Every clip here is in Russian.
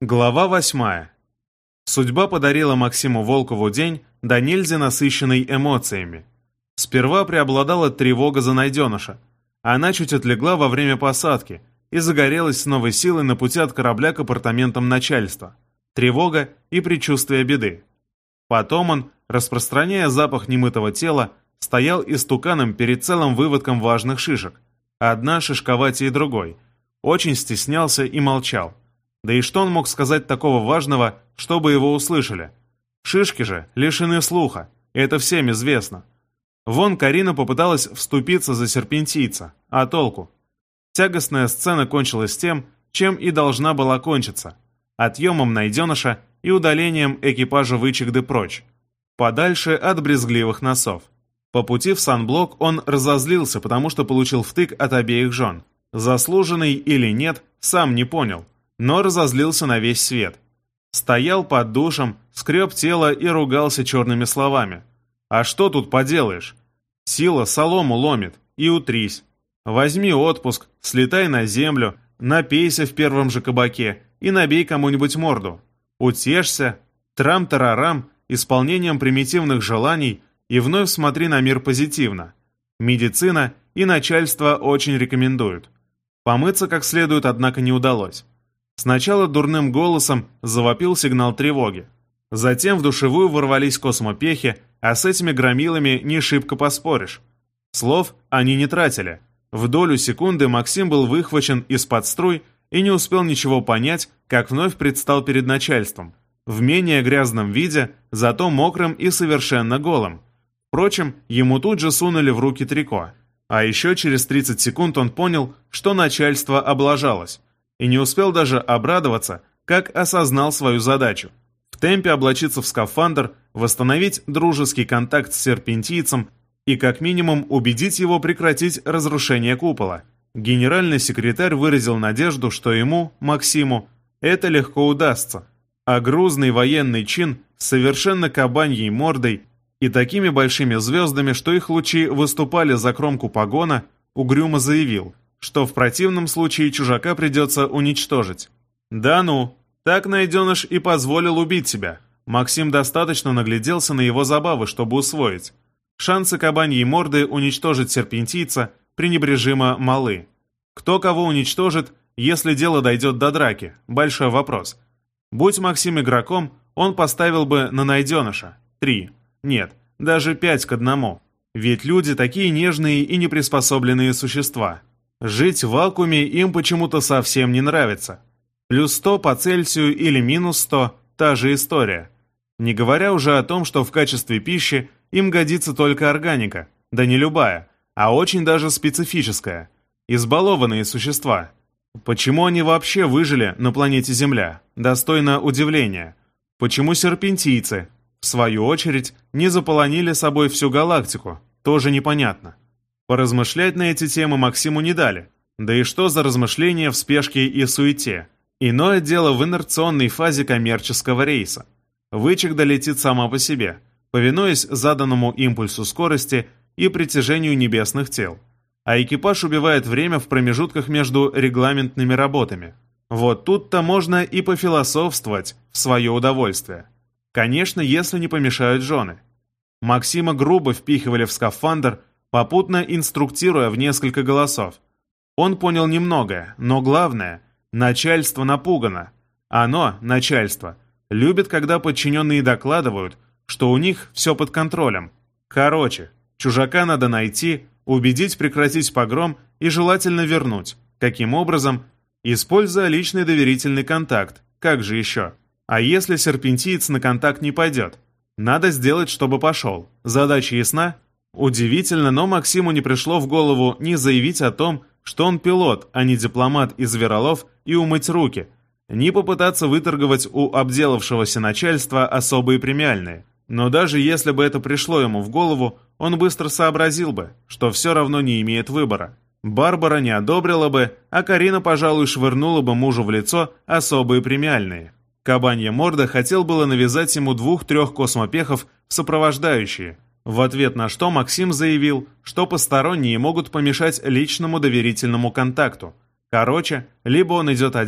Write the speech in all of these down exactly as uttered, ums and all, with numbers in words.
Глава восьмая. Судьба подарила Максиму Волкову день, да нельзя насыщенный эмоциями. Сперва преобладала тревога за найденыша. Она чуть отлегла во время посадки и загорелась с новой силой на пути от корабля к апартаментам начальства. Тревога и предчувствие беды. Потом он, распространяя запах немытого тела, стоял истуканом перед целым выводком важных шишек. Одна шишковатее другой. Очень стеснялся и молчал. Да и что он мог сказать такого важного, чтобы его услышали? Шишки же лишены слуха, это всем известно. Вон Карина попыталась вступиться за серпентийца, а толку? Тягостная сцена кончилась тем, чем и должна была кончиться. Отъемом найденыша и удалением экипажа Вычегды прочь. Подальше от брезгливых носов. По пути в санблок он разозлился, потому что получил втык от обеих жен. Заслуженный или нет, сам не понял. Но разозлился на весь свет. Стоял под душем, скреб тело и ругался черными словами. А что тут поделаешь? Сила солому ломит, и утрись. Возьми отпуск, слетай на землю, напейся в первом же кабаке и набей кому-нибудь морду. Утешься, трам-тарарам, исполнением примитивных желаний и вновь смотри на мир позитивно. Медицина и начальство очень рекомендуют. Помыться как следует, однако, не удалось. Сначала дурным голосом завопил сигнал тревоги. Затем в душевую ворвались космопехи, а с этими громилами не шибко поспоришь. Слов они не тратили. В долю секунды Максим был выхвачен из-под струй и не успел ничего понять, как вновь предстал перед начальством. В менее грязном виде, зато мокрым и совершенно голым. Впрочем, ему тут же сунули в руки трико. А еще через тридцать секунд он понял, что начальство облажалось. И не успел даже обрадоваться, как осознал свою задачу. В темпе облачиться в скафандр, восстановить дружеский контакт с серпентийцем и как минимум убедить его прекратить разрушение купола. Генеральный секретарь выразил надежду, что ему, Максиму, это легко удастся. А грузный военный чин с совершенно кабаньей мордой и такими большими звездами, что их лучи выступали за кромку погона, угрюмо заявил, что в противном случае чужака придется уничтожить. Да ну, так найденыш и позволил убить себя. Максим достаточно нагляделся на его забавы, чтобы усвоить. Шансы кабаньей морды уничтожить серпентийца пренебрежимо малы. Кто кого уничтожит, если дело дойдет до драки? Большой вопрос. Будь Максим игроком, он поставил бы на найденыша. Три. Нет, даже пять к одному. Ведь люди такие нежные и неприспособленные существа. Жить в вакууме им почему-то совсем не нравится. Плюс сто по Цельсию или минус сто – та же история. Не говоря уже о том, что в качестве пищи им годится только органика, да не любая, а очень даже специфическая. Избалованные существа. Почему они вообще выжили на планете Земля? Достойно удивления. Почему серпентийцы, в свою очередь, не заполонили собой всю галактику? Тоже непонятно. Поразмышлять на эти темы Максиму не дали. Да и что за размышления в спешке и суете? Иное дело в инерционной фазе коммерческого рейса. Вычегда летит сама по себе, повинуясь заданному импульсу скорости и притяжению небесных тел. А экипаж убивает время в промежутках между регламентными работами. Вот тут-то можно и пофилософствовать в свое удовольствие. Конечно, если не помешают жены. Максима грубо впихивали в скафандр, попутно инструктируя в несколько голосов. Он понял немногое, но главное – начальство напугано. Оно, начальство, любит, когда подчиненные докладывают, что у них все под контролем. Короче, чужака надо найти, убедить прекратить погром и желательно вернуть. Каким образом? Используя личный доверительный контакт. Как же еще? А если серпентиец на контакт не пойдет? Надо сделать, чтобы пошел. Задача ясна? Удивительно, но Максиму не пришло в голову ни заявить о том, что он пилот, а не дипломат и зверолов, и умыть руки, ни попытаться выторговать у обделавшегося начальства особые премиальные. Но даже если бы это пришло ему в голову, он быстро сообразил бы, что все равно не имеет выбора. Барбара не одобрила бы, а Карина, пожалуй, швырнула бы мужу в лицо особые премиальные. Кабанья морда хотел было навязать ему двух-трех космопехов в сопровождающие, в ответ на что Максим заявил, что посторонние могут помешать личному доверительному контакту. Короче, либо он идет один,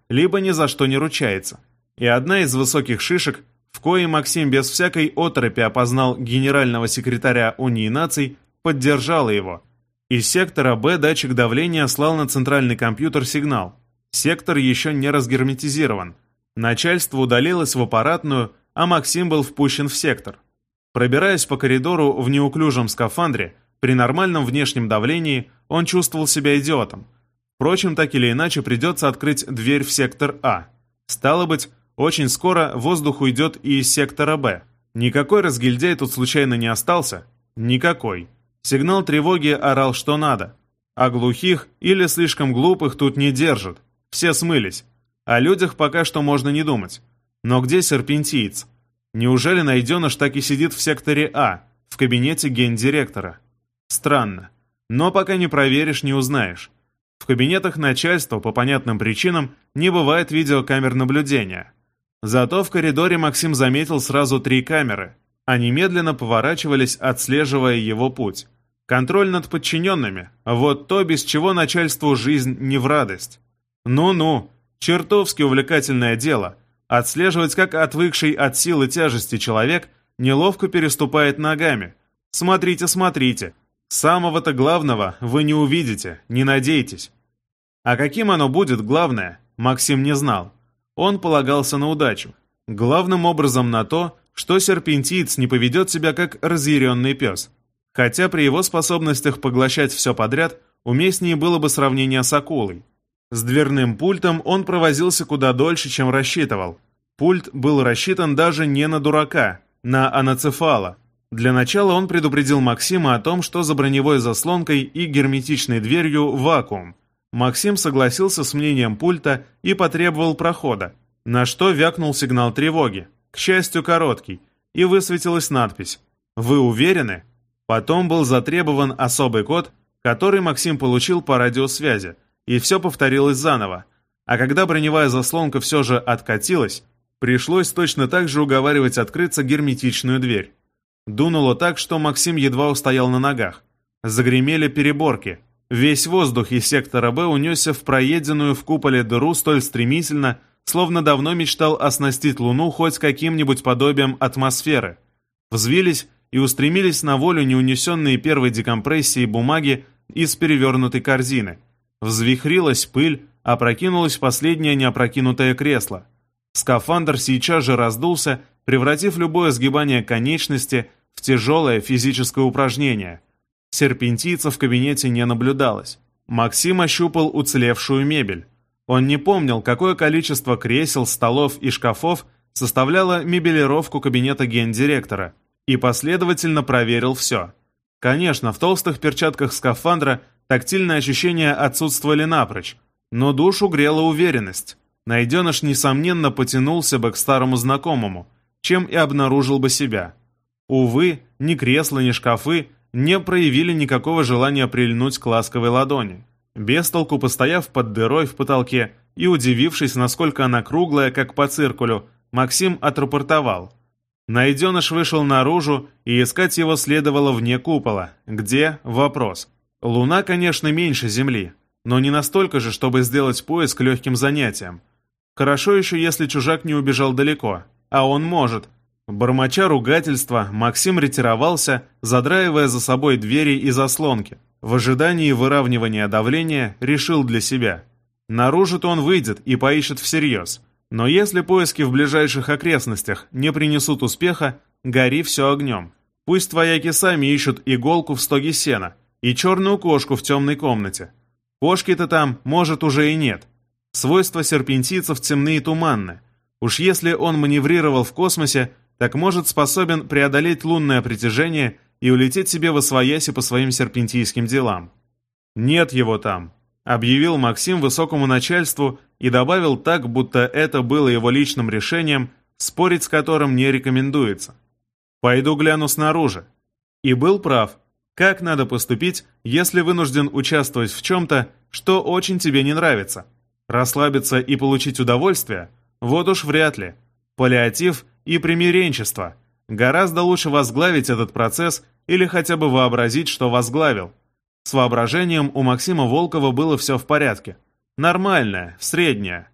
либо ни за что не ручается. И одна из высоких шишек, в коей Максим без всякой оторопи опознал генерального секретаря Унии наций, поддержала его. Из сектора Б датчик давления слал на центральный компьютер сигнал. Сектор еще не разгерметизирован. Начальство удалилось в аппаратную, а Максим был впущен в сектор. Пробираясь по коридору в неуклюжем скафандре, при нормальном внешнем давлении он чувствовал себя идиотом. Впрочем, так или иначе придется открыть дверь в сектор А. Стало быть, очень скоро воздух уйдет и из сектора Б. Никакой разгильдяй тут случайно не остался? Никакой. Сигнал тревоги орал что надо. А глухих или слишком глупых тут не держат. Все смылись. О людях пока что можно не думать. Но где серпентиец? Неужели найденыш так и сидит в секторе А, в кабинете гендиректора? Странно. Но пока не проверишь, не узнаешь. В кабинетах начальства по понятным причинам не бывает видеокамер наблюдения. Зато в коридоре Максим заметил сразу три камеры. Они медленно поворачивались, отслеживая его путь. Контроль над подчиненными – вот то, без чего начальству жизнь не в радость. Ну-ну, чертовски увлекательное дело. Отслеживать, как отвыкший от силы тяжести человек неловко переступает ногами. Смотрите, смотрите. Самого-то главного вы не увидите, не надейтесь. А каким оно будет главное, Максим не знал. Он полагался на удачу. Главным образом на то, что серпентиец не поведет себя как разъяренный пес. Хотя при его способностях поглощать все подряд уместнее было бы сравнение с акулой. С дверным пультом он провозился куда дольше, чем рассчитывал. Пульт был рассчитан даже не на дурака, на аноцефала. Для начала он предупредил Максима о том, что за броневой заслонкой и герметичной дверью вакуум. Максим согласился с мнением пульта и потребовал прохода, на что вякнул сигнал тревоги, к счастью короткий, и высветилась надпись «Вы уверены?». Потом был затребован особый код, который Максим получил по радиосвязи, и все повторилось заново. А когда броневая заслонка все же откатилась, пришлось точно так же уговаривать открыться герметичную дверь. Дунуло так, что Максим едва устоял на ногах. Загремели переборки. Весь воздух из сектора Б унесся в проеденную в куполе дыру столь стремительно, словно давно мечтал оснастить Луну хоть каким-нибудь подобием атмосферы. Взвились и устремились на волю неунесенные первой декомпрессией бумаги из перевернутой корзины. Взвихрилась пыль, опрокинулось последнее неопрокинутое кресло. Скафандр сейчас же раздулся, превратив любое сгибание конечности в тяжелое физическое упражнение. Серпентийца в кабинете не наблюдалось. Максим ощупал уцелевшую мебель. Он не помнил, какое количество кресел, столов и шкафов составляло мебелировку кабинета гендиректора, и последовательно проверил все. Конечно, в толстых перчатках скафандра тактильные ощущения отсутствовали напрочь, но душу грела уверенность. Найденыш, несомненно, потянулся бы к старому знакомому, чем и обнаружил бы себя. Увы, ни кресла, ни шкафы не проявили никакого желания прильнуть к ласковой ладони. Бестолку постояв под дырой в потолке и удивившись, насколько она круглая, как по циркулю, Максим отрапортовал. Найденыш вышел наружу, и искать его следовало вне купола. Где? Вопрос. Луна, конечно, меньше Земли, но не настолько же, чтобы сделать поиск легким занятием. Хорошо еще, если чужак не убежал далеко, а он может. Бормоча ругательства, Максим ретировался, задраивая за собой двери и заслонки. В ожидании выравнивания давления решил для себя. Наружу-то он выйдет и поищет всерьез. Но если поиски в ближайших окрестностях не принесут успеха, гори все огнем. Пусть вояки сами ищут иголку в стоге сена и черную кошку в темной комнате. Кошки-то там, может, уже и нет. Свойства серпентийцев темны и туманны. Уж если он маневрировал в космосе, так может способен преодолеть лунное притяжение и улететь себе восвояси по своим серпентийским делам. «Нет его там», — объявил Максим высокому начальству и добавил так, будто это было его личным решением, спорить с которым не рекомендуется. «Пойду гляну снаружи». И был прав. Как надо поступить, если вынужден участвовать в чем-то, что очень тебе не нравится? Расслабиться и получить удовольствие? Вот уж вряд ли. Паллиатив и примиренчество. Гораздо лучше возглавить этот процесс или хотя бы вообразить, что возглавил. С воображением у Максима Волкова было все в порядке. Нормальное, среднее.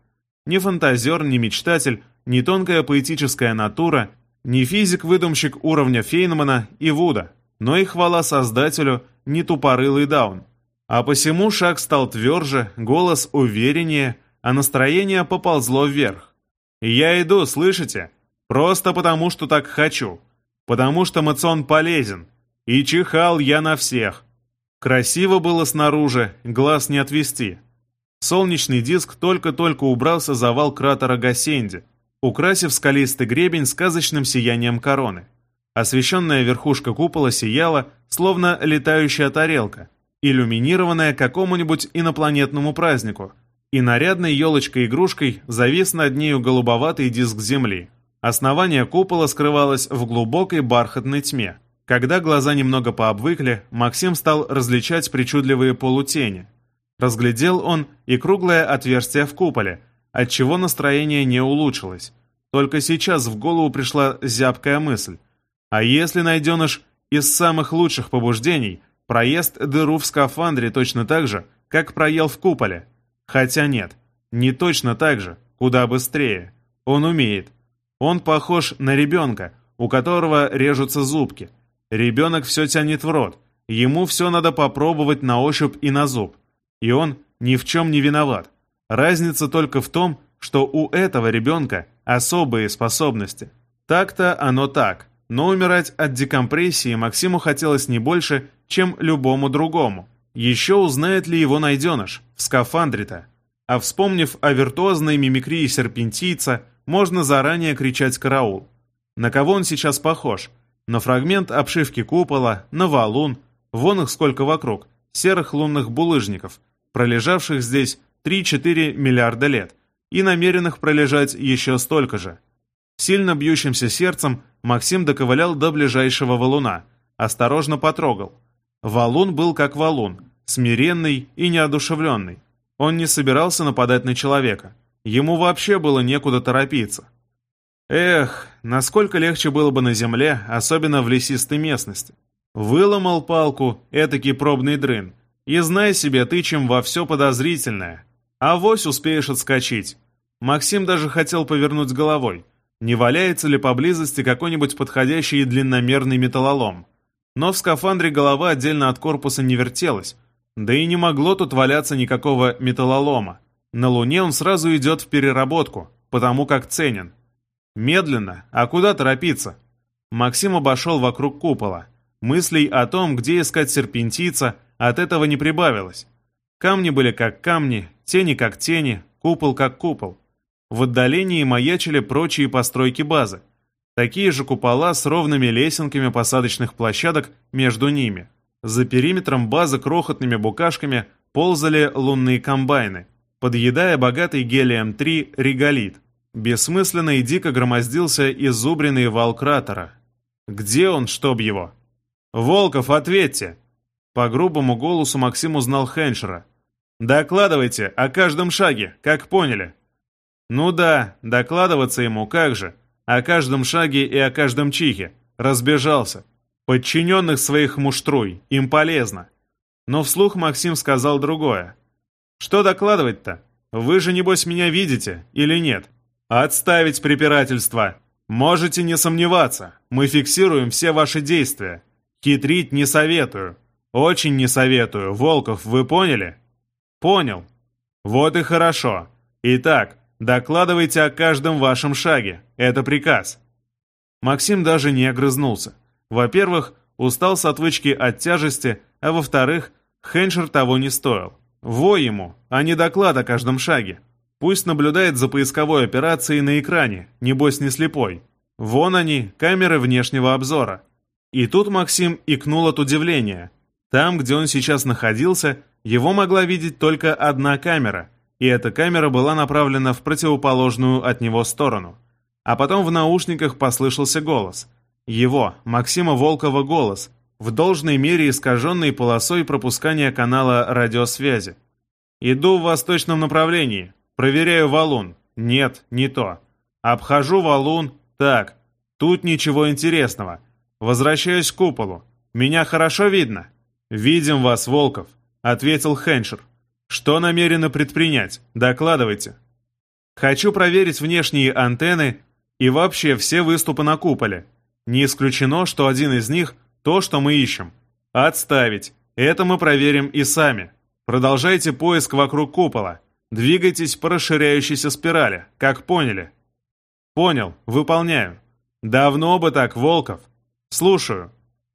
Ни фантазер, ни мечтатель, ни тонкая поэтическая натура, ни физик-выдумщик уровня Фейнмана и Вуда, но и хвала создателю, ни тупорылый Даун. А посему шаг стал тверже, голос увереннее, а настроение поползло вверх. «Я иду, слышите? Просто потому, что так хочу. Потому что мацион полезен. И чихал я на всех». Красиво было снаружи, глаз не отвести. Солнечный диск только-только убрался за вал кратера Гассенди, украсив скалистый гребень сказочным сиянием короны. Освещенная верхушка купола сияла, словно летающая тарелка, иллюминированная какому-нибудь инопланетному празднику, и нарядной елочкой-игрушкой завис над нею голубоватый диск Земли. Основание купола скрывалось в глубокой бархатной тьме. Когда глаза немного пообвыкли, Максим стал различать причудливые полутени. Разглядел он и круглое отверстие в куполе, отчего настроение не улучшилось. Только сейчас в голову пришла зябкая мысль. А если найденыш из самых лучших побуждений проест дыру в скафандре точно так же, как проел в куполе? Хотя нет, не точно так же, куда быстрее. Он умеет. Он похож на ребенка, у которого режутся зубки. Ребенок все тянет в рот, ему все надо попробовать на ощупь и на зуб. И он ни в чем не виноват. Разница только в том, что у этого ребенка особые способности. Так-то оно так, но умирать от декомпрессии Максиму хотелось не больше, чем любому другому. Еще узнает ли его найденыш в скафандре-то? А вспомнив о виртуозной мимикрии серпентийца, можно заранее кричать «караул». На кого он сейчас похож? На фрагмент обшивки купола, на валун, вон их сколько вокруг, серых лунных булыжников, пролежавших здесь три-четыре миллиарда лет, и намеренных пролежать еще столько же. Сильно бьющимся сердцем Максим доковылял до ближайшего валуна, осторожно потрогал. Валун был как валун, смиренный и неодушевленный. Он не собирался нападать на человека. Ему вообще было некуда торопиться. Эх, насколько легче было бы на земле, особенно в лесистой местности. Выломал палку, этакий пробный дрын, и знай себе ты, чем во все подозрительное. Авось успеешь отскочить. Максим даже хотел повернуть головой, не валяется ли поблизости какой-нибудь подходящий длинномерный металлолом. Но в скафандре голова отдельно от корпуса не вертелась, да и не могло тут валяться никакого металлолома. На Луне он сразу идет в переработку, потому как ценен. Медленно, а куда торопиться? Максим обошел вокруг купола. Мыслей о том, где искать серпентийца, от этого не прибавилось. Камни были как камни, тени как тени, купол как купол. В отдалении маячили прочие постройки базы. Такие же купола с ровными лесенками посадочных площадок между ними. За периметром базы крохотными букашками ползали лунные комбайны, подъедая богатый гелием три реголит. Бессмысленно и дико громоздился изубренный вал кратера. Где он, чтоб его? «Волков, ответьте!» По грубому голосу Максим узнал Хеншера. «Докладывайте о каждом шаге, как поняли». Ну да, докладываться ему как же. О каждом шаге и о каждом чихе. Разбежался. Подчиненных своих муштруй, им полезно. Но вслух Максим сказал другое. «Что докладывать-то? Вы же, небось, меня видите или нет?» «Отставить препирательство! Можете не сомневаться, мы фиксируем все ваши действия. Хитрить не советую. Очень не советую. Волков, вы поняли?» «Понял. Вот и хорошо. Итак, докладывайте о каждом вашем шаге. Это приказ». Максим даже не огрызнулся. Во-первых, устал с отвычки от тяжести, а во-вторых, Хеншер того не стоил. Во ему, а не доклад о каждом шаге. Пусть наблюдает за поисковой операцией на экране, небось не слепой. Вон они, камеры внешнего обзора. И тут Максим икнул от удивления. Там, где он сейчас находился, его могла видеть только одна камера, и эта камера была направлена в противоположную от него сторону. А потом в наушниках послышался голос. Его, Максима Волкова, голос, в должной мере искаженный полосой пропускания канала радиосвязи. «Иду в восточном направлении. Проверяю валун. Нет, не то. Обхожу валун. Так, тут ничего интересного. Возвращаюсь к куполу. Меня хорошо видно?» «Видим вас, Волков», — ответил Хеншер. «Что намерены предпринять? Докладывайте». Хочу проверить внешние антенны и вообще все выступы на куполе. Не исключено, что один из них — то, что мы ищем. Отставить. Это мы проверим и сами. Продолжайте поиск вокруг купола. Двигайтесь по расширяющейся спирали, как поняли. Понял, выполняю. Давно бы так, Волков. Слушаю.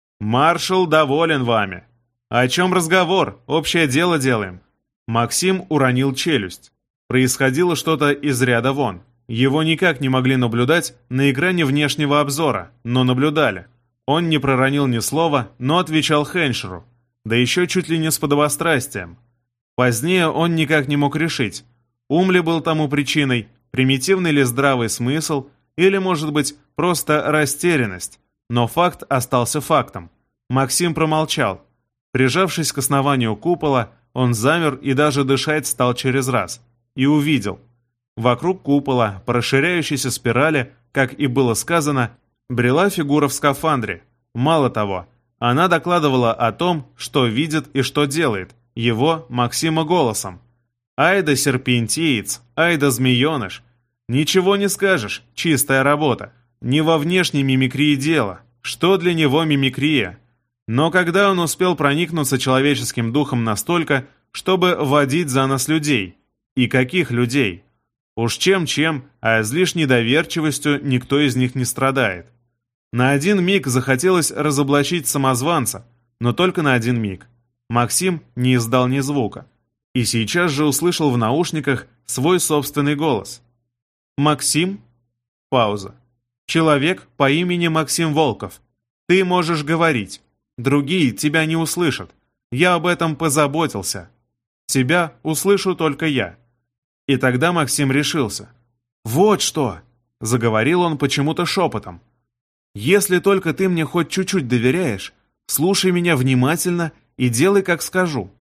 Маршал доволен вами. О чем разговор? Общее дело делаем. Максим уронил челюсть. Происходило что-то из ряда вон. Его никак не могли наблюдать на экране внешнего обзора, но наблюдали. Он не проронил ни слова, но отвечал Хеншеру, да еще чуть ли не с подобострастием. Позднее он никак не мог решить, ум ли был тому причиной, примитивный ли здравый смысл, или, может быть, просто растерянность. Но факт остался фактом. Максим промолчал. Прижавшись к основанию купола, он замер и даже дышать стал через раз. И увидел. Вокруг купола, по расширяющейся спирали, как и было сказано, брела фигура в скафандре. Мало того, она докладывала о том, что видит и что делает, его, Максима, голосом. Ай да серпентиец, ай да змееныш. Ничего не скажешь, чистая работа. Не во внешней мимикрии дело. Что для него мимикрия? Но когда он успел проникнуться человеческим духом настолько, чтобы водить за нос людей? И каких людей? Уж чем-чем, а излишней доверчивостью никто из них не страдает. На один миг захотелось разоблачить самозванца, но только на один миг. Максим не издал ни звука. И сейчас же услышал в наушниках свой собственный голос. «Максим?» Пауза. «Человек по имени Максим Волков. Ты можешь говорить. Другие тебя не услышат. Я об этом позаботился. Тебя услышу только я». И тогда Максим решился. «Вот что!» — заговорил он почему-то шепотом. «Если только ты мне хоть чуть-чуть доверяешь, слушай меня внимательно и делай, как скажу.